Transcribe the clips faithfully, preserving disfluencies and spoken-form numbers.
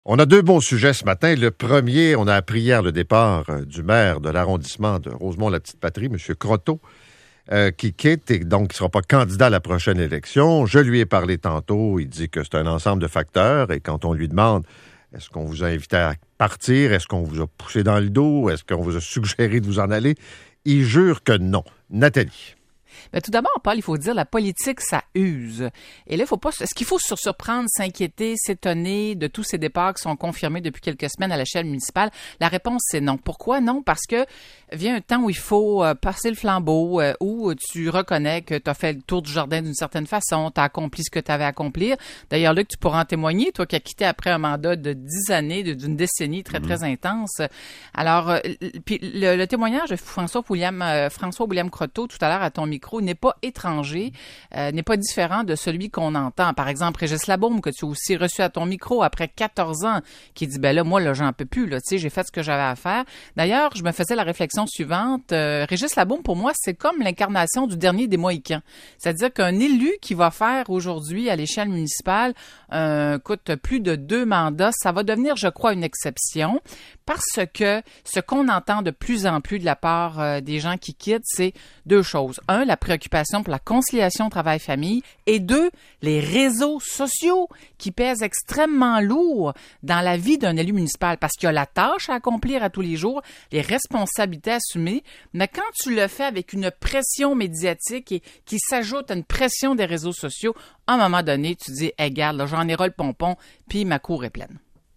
On a deux bons sujets ce matin. Le premier, on a appris hier le départ euh, du maire de l'arrondissement de Rosemont-la-Petite-Patrie, M. Croteau, euh, qui quitte et donc qui ne sera pas candidat à la prochaine élection. Je lui ai parlé tantôt. Il dit que c'est un ensemble de facteurs et quand on lui demande est-ce qu'on vous a invité à partir, est-ce qu'on vous a poussé dans le dos, est-ce qu'on vous a suggéré de vous en aller, il jure que non. Nathalie. Mais tout d'abord, Paul, il faut dire la politique, ça use. Et là, il faut pas. Est-ce qu'il faut se surprendre, s'inquiéter, s'étonner de tous ces départs qui sont confirmés depuis quelques semaines à l'échelle municipale? La réponse, c'est non. Pourquoi non? Parce que vient un temps où il faut euh, passer le flambeau, euh, où tu reconnais que tu as fait le tour du jardin d'une certaine façon, tu as accompli ce que tu avais à accomplir. D'ailleurs, Luc, tu pourras en témoigner, toi qui as quitté après un mandat de dix années, d'une décennie très, mmh. très intense. Alors, euh, puis le, le témoignage de François William, euh, François William Croteau, tout à l'heure à ton micro, n'est pas étranger, euh, n'est pas différent de celui qu'on entend. Par exemple, Régis Labaume, que tu as aussi reçu à ton micro après quatorze ans, qui dit, ben là, moi, là, j'en peux plus, là, tu sais, j'ai fait ce que j'avais à faire. D'ailleurs, je me faisais la réflexion suivante. Euh, Régis Labaume, pour moi, c'est comme l'incarnation du dernier des Mohicans. C'est-à-dire qu'un élu qui va faire aujourd'hui à l'échelle municipale, euh, coûte plus de deux mandats, ça va devenir, je crois, une exception parce que ce qu'on entend de plus en plus de la part euh, des gens qui quittent, c'est deux choses. Un, la préoccupation pour la conciliation travail-famille et deux, les réseaux sociaux qui pèsent extrêmement lourd dans la vie d'un élu municipal parce qu'il y a la tâche à accomplir à tous les jours, les responsabilités assumées, mais quand tu le fais avec une pression médiatique et qui s'ajoute à une pression des réseaux sociaux, à un moment donné, tu dis hey, « Regarde, là, j'en ai ras le pompon, puis ma cour est pleine ».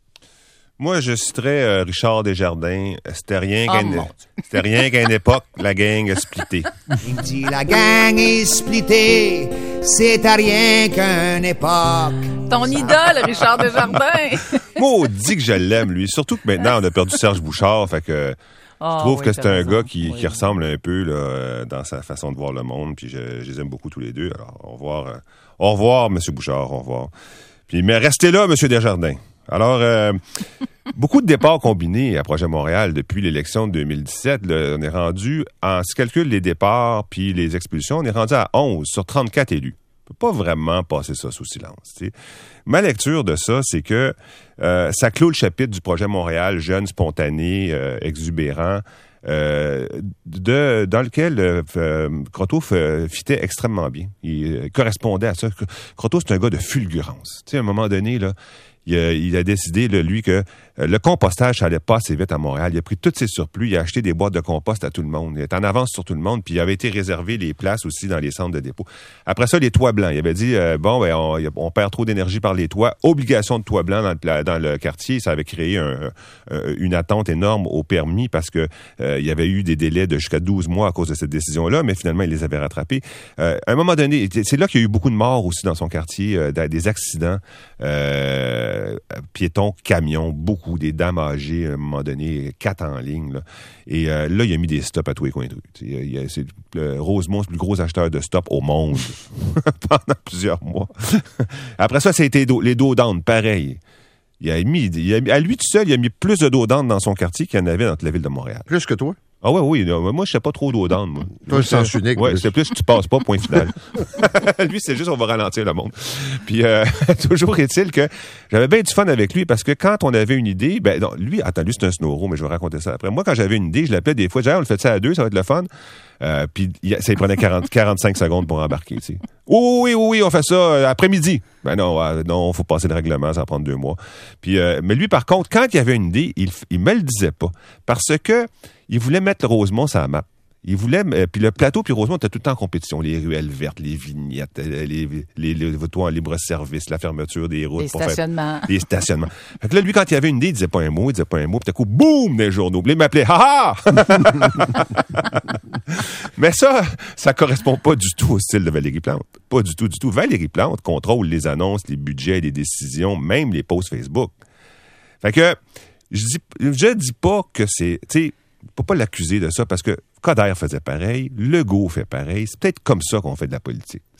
Moi, je citerais euh, Richard Desjardins. C'était rien qu'à une, c'était rien qu'à une époque, la gang a splitté. Il me dit la gang est splittée, c'est à rien qu'une époque. Ton idole, Richard Desjardins. Maudit que je l'aime, lui. Surtout que maintenant, on a perdu Serge Bouchard, fait que oh, je trouve oui, que c'est un raison. gars qui, oui. qui ressemble un peu là, dans sa façon de voir le monde, puis je, je les aime beaucoup tous les deux. Alors, au revoir, euh, au revoir, M. Bouchard, au revoir. Puis, mais restez là, M. Desjardins. Alors, euh, beaucoup de départs combinés à Projet Montréal depuis l'élection de deux mille dix-sept. Là, on est rendu, en ce calcul les départs puis les expulsions, on est rendu à onze sur trente-quatre élus. On peut pas vraiment passer ça sous silence. T'sais. Ma lecture de ça, c'est que euh, ça clôt le chapitre du Projet Montréal, jeune, spontané, euh, exubérant, Euh, de, dans lequel euh, Croteau euh, fitait extrêmement bien. Il euh, correspondait à ça. Croteau, c'est un gars de fulgurance. Tu sais, à un moment donné, là, il a, il a décidé, là, lui, que euh, le compostage, ça allait pas assez vite à Montréal. Il a pris tous ses surplus, il a acheté des boîtes de compost à tout le monde. Il est en avance sur tout le monde, puis il avait été réservé les places aussi dans les centres de dépôt. Après ça, les toits blancs. Il avait dit, euh, bon, ben, on, on perd trop d'énergie par les toits. Obligation de toits blancs dans le, dans le quartier. Ça avait créé un, un, une attente énorme au permis parce que euh, il y avait eu des délais de jusqu'à douze mois à cause de cette décision-là, mais finalement, il les avait rattrapés. Euh, à un moment donné, c'est là qu'il y a eu beaucoup de morts aussi dans son quartier, euh, des accidents, euh, piétons, camions, beaucoup, des dames âgées, à un moment donné, quatre en ligne. Là. Et euh, là, il a mis des stops à tous les coins de rue. Il a, c'est le Rosemont, c'est le plus gros acheteur de stops au monde pendant plusieurs mois. Après ça, ça a été les dos d'âne, pareil. Il a mis, il a, à lui tout seul, il a mis plus de dos d'âne dans son quartier qu'il y en avait dans toute la ville de Montréal. Plus que toi? Ah ouais, oui. Non, moi, je sais pas trop d'eau d'âne, moi. Toi, le sens unique. Ouais, c'est plus tu passes pas, point final. Lui, c'est juste on va ralentir le monde. Puis, euh, toujours est-il que j'avais bien du fun avec lui parce que quand on avait une idée, ben, non, lui, attends, lui, c'est un snowro, mais je vais raconter ça après. Moi, quand j'avais une idée, je l'appelais des fois, je disais, on le fait ça à deux, ça va être le fun. Euh, puis, ça il prenait quarante, quarante-cinq secondes pour embarquer, tu sais. Oui, oui, oui, oui, on fait ça euh, après-midi. Ben non, euh, non, faut passer le règlement, ça va prendre deux mois. Puis, euh, mais lui, par contre, quand il y avait une idée, il, il me le disait pas. Parce que, il voulait mettre le Rosemont sur la map. Il voulait, euh, puis le plateau puis Rosemont était tout le temps en compétition. Les ruelles vertes, les vignettes, les, les, les, les toits en libre-service, la fermeture des routes. Les stationnements. Faire, les stationnements. Fait que là, lui, quand il avait une idée, il disait pas un mot, il disait pas un mot, puis d'un coup, boum, des journaux. Puis il m'appelait, ha ha! Mais ça, ça correspond pas du tout au style de Valérie Plante. Pas du tout, du tout. Valérie Plante contrôle les annonces, les budgets, les décisions, même les posts Facebook. Fait que, je dis, je dis pas que c'est, tu sais, faut pas l'accuser de ça parce que Coderre faisait pareil, Legault fait pareil. C'est peut-être comme ça qu'on fait de la politique.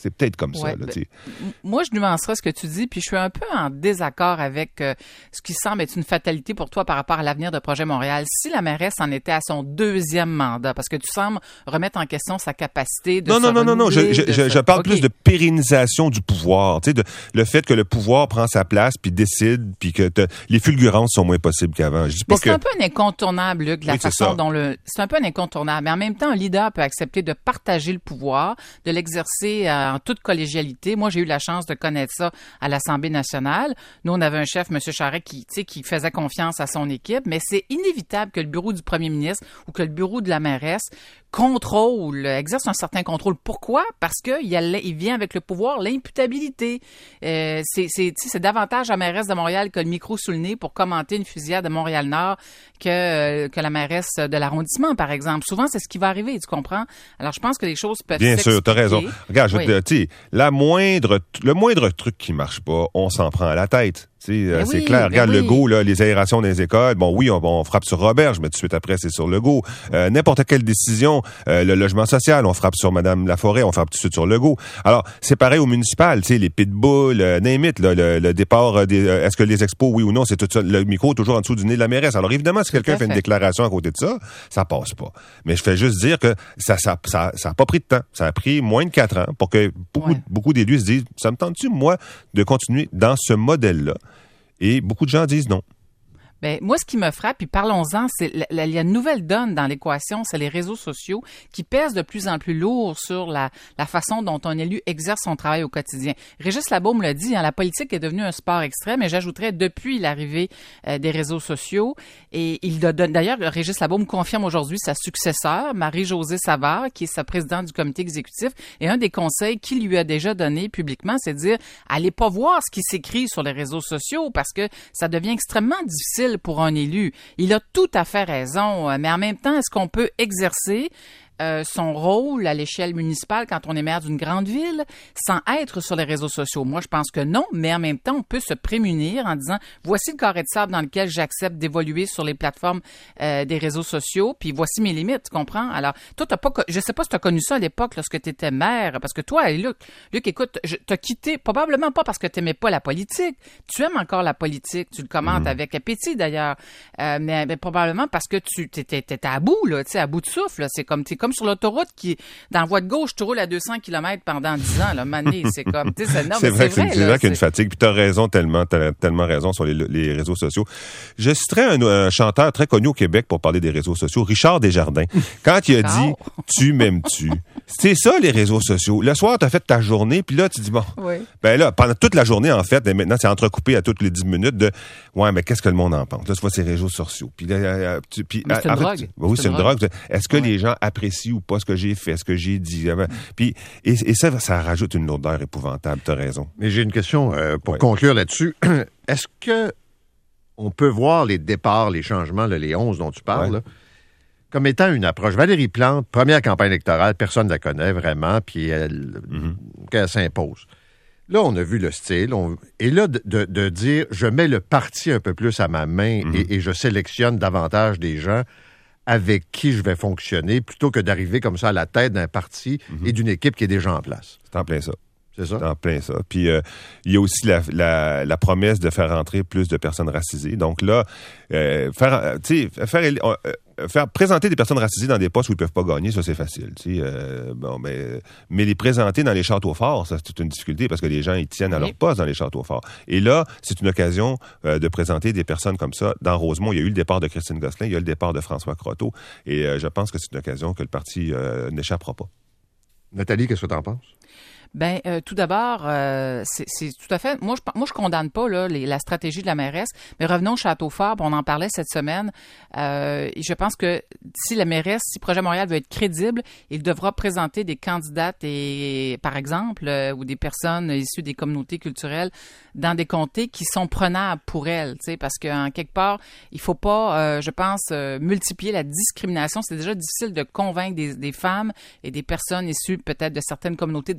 C'est peut-être comme ouais, ça. Là, ben, moi, je nuancerais ce que tu dis, puis je suis un peu en désaccord avec euh, ce qui semble être une fatalité pour toi par rapport à l'avenir de Projet Montréal. Si la mairesse en était à son deuxième mandat, parce que tu sembles remettre en question sa capacité de non, se non, non, non, non, je, je, je, je parle okay. plus de pérennisation du pouvoir. Tu sais, de, le fait que le pouvoir prend sa place, puis décide, puis que te, les fulgurances sont moins possibles qu'avant. Je dis pas mais c'est que... un peu un incontournable, Luc, la oui, façon dont le... C'est un peu un incontournable. Mais en même temps, un leader peut accepter de partager le pouvoir, de l'exercer en toute collégialité. Moi, j'ai eu la chance de connaître ça à l'Assemblée nationale. Nous, on avait un chef, M. Charest, qui, tu sais, qui faisait confiance à son équipe, mais c'est inévitable que le bureau du premier ministre ou que le bureau de la mairesse contrôle, exerce un certain contrôle. Pourquoi? Parce que il, a, il vient avec le pouvoir l'imputabilité. Euh, c'est, c'est, c'est davantage la mairesse de Montréal que le micro sous le nez pour commenter une fusillade de Montréal-Nord que, que la mairesse de l'arrondissement, par exemple. Souvent, c'est ce qui va arriver, tu comprends? Alors, je pense que les choses peuvent Bien s'expliquer. sûr, t'as raison. Regarde, je oui. te dis, la moindre, le moindre truc qui marche pas, on s'en prend à la tête. Euh, c'est oui, clair. Regarde oui. Legault, là, les aérations dans les écoles. Bon, oui, on, on frappe sur Roberge, mais tout de suite après, c'est sur Legault. Euh, n'importe quelle décision, euh, le logement social, on frappe sur Madame Laforêt, on frappe tout de suite sur Legault. Alors, c'est pareil au municipal, tu sais, les pitbulls, euh, name it, là, le, le départ des, euh, est-ce que les expos, oui ou non, c'est tout ça, le micro est toujours en dessous du nez de la mairesse. Alors, évidemment, si tout quelqu'un fait. fait une déclaration à côté de ça, ça passe pas. Mais je fais juste dire que ça, ça, ça, ça a pas pris de temps. Ça a pris moins de quatre ans pour que beaucoup, ouais. beaucoup d'élus se disent, ça me tente-tu, moi, de continuer dans ce modèle-là? Et beaucoup de gens disent non. Ben, moi, ce qui me frappe, puis parlons-en, c'est il y a une nouvelle donne dans l'équation, c'est les réseaux sociaux qui pèsent de plus en plus lourd sur la, la façon dont un élu exerce son travail au quotidien. Régis Labaume l'a dit, hein, la politique est devenue un sport extrême, et j'ajouterais depuis l'arrivée euh, des réseaux sociaux. Et il donne, d'ailleurs, Régis Labaume confirme aujourd'hui sa successeur, Marie-Josée Savard, qui est sa présidente du comité exécutif, et un des conseils qu'il lui a déjà donné publiquement, c'est de dire, allez pas voir ce qui s'écrit sur les réseaux sociaux, parce que ça devient extrêmement difficile pour un élu. Il a tout à fait raison, mais en même temps, est-ce qu'on peut exercer euh, son rôle à l'échelle municipale quand on est maire d'une grande ville sans être sur les réseaux sociaux? Moi, je pense que non, mais en même temps, on peut se prémunir en disant, voici le carré de sable dans lequel j'accepte d'évoluer sur les plateformes euh, des réseaux sociaux, puis voici mes limites, tu comprends? Alors, toi, t'as pas, je sais pas si tu as connu ça à l'époque lorsque tu étais maire, parce que toi, Luc, Luc, écoute, je, t'as quitté, probablement pas parce que tu n'aimais pas la politique, tu aimes encore la politique, tu le commentes mmh. avec appétit d'ailleurs, euh, mais, mais probablement parce que tu t'étais, t'étais à bout, là, tu sais, à bout de souffle, là. C'est comme, t'es comme sur l'autoroute qui, dans la voie de gauche, tu roules à deux cents kilomètres pendant dix ans, là, mané, c'est comme, tu sais, c'est, non, c'est mais vrai, c'est vrai, c'est là, vrai qu'il y a une fatigue, puis t'as raison tellement, t'as tellement raison sur les, les réseaux sociaux. Je citerais un, un chanteur très connu au Québec pour parler des réseaux sociaux, Richard Desjardins. Quand il a dit, tu m'aimes-tu? C'est ça, les réseaux sociaux. Le soir, t'as fait ta journée, puis là, tu dis, bon, oui. ben là, pendant toute la journée, en fait, maintenant, c'est entrecoupé à toutes les dix minutes de, ouais, mais qu'est-ce que le monde en pense? Là, tu vois ces réseaux sociaux. Puis là, tu, puis, c'est une drogue. Fait, oui, c'est, c'est une drogue. drogue. Est-ce que ouais. les gens apprécient ou pas ce que j'ai fait, ce que j'ai dit? Mm. Puis, et, et ça, ça rajoute une lourdeur épouvantable, t'as raison. Mais j'ai une question euh, pour ouais. conclure là-dessus. Est-ce que on peut voir les départs, les changements, là, les onze dont tu parles, ouais. là, comme étant une approche? Valérie Plante, première campagne électorale, personne ne la connaît vraiment, puis elle, mm-hmm. qu'elle s'impose. Là, on a vu le style. On... Et là, de, de, de dire, je mets le parti un peu plus à ma main mm-hmm. et, et je sélectionne davantage des gens avec qui je vais fonctionner, plutôt que d'arriver comme ça à la tête d'un parti mm-hmm. et d'une équipe qui est déjà en place. C'est en plein ça. C'est ça? C'est en plein ça. Puis, euh, il y a aussi la, la, la promesse de faire entrer plus de personnes racisées. Donc là, euh, faire, tu sais, faire, euh, faire présenter des personnes racisées dans des postes où ils peuvent pas gagner, ça, c'est facile. Tu sais, euh, bon, mais, mais les présenter dans les châteaux forts, ça, c'est une difficulté parce que les gens, ils tiennent à leur poste dans les châteaux forts. Et là, c'est une occasion euh, de présenter des personnes comme ça. Dans Rosemont, il y a eu le départ de Christine Gosselin, il y a eu le départ de François Croteau. Et euh, je pense que c'est une occasion que le parti euh, n'échappera pas. Nathalie, qu'est-ce que tu en penses? Ben, euh, tout d'abord, euh, c'est, c'est tout à fait. Moi, je, moi, je condamne pas là les, la stratégie de la mairesse, mais revenons au Château-Fort. On en parlait cette semaine. Euh, je pense que si la mairesse, si Projet Montréal veut être crédible, il devra présenter des candidates et, par exemple, euh, ou des personnes issues des communautés culturelles dans des comtés qui sont prenables pour elle. Tu sais, parce qu'en quelque part, il faut pas, euh, je pense, euh, multiplier la discrimination. C'est déjà difficile de convaincre des, des femmes et des personnes issues peut-être de certaines communautés de se présenter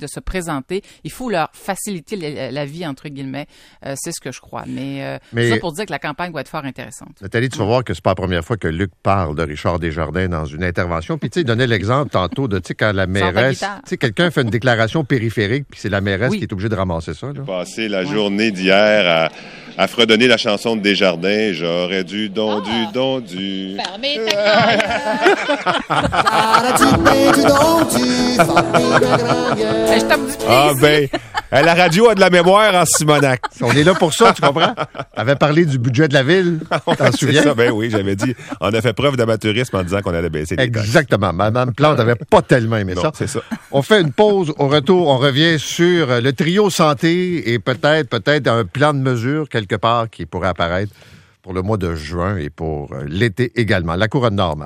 présenter. Il faut leur faciliter la, la vie, entre guillemets. Euh, c'est ce que je crois. Mais, euh, Mais ça pour dire que la campagne va être fort intéressante. Nathalie, tu vas voir que c'est pas la première fois que Luc parle de Richard Desjardins dans une intervention. Puis tu sais, il donnait l'exemple tantôt de, tu sais, quand la mairesse, tu sais, quelqu'un fait une déclaration périphérique, puis c'est la mairesse oui. qui est obligée de ramasser ça. Là. J'ai passé la ouais. journée d'hier à, à fredonner la chanson de Desjardins. J'aurais dû, don dû, ah. don dû. Fermez ta Je tape du pied. Ah ben, la radio a de la mémoire en Simonac. On est là pour ça, tu comprends? Tu avais parlé du budget de la ville, t'en souviens? Ça, ben oui, j'avais dit, on a fait preuve d'amateurisme en disant qu'on allait baisser les taxes. Exactement. Mme Plante n'avait pas tellement aimé non, ça. c'est ça. On fait une pause. Au retour, on revient sur le trio santé et peut-être, peut-être un plan de mesure quelque part qui pourrait apparaître pour le mois de juin et pour l'été également. La Couronne Nord.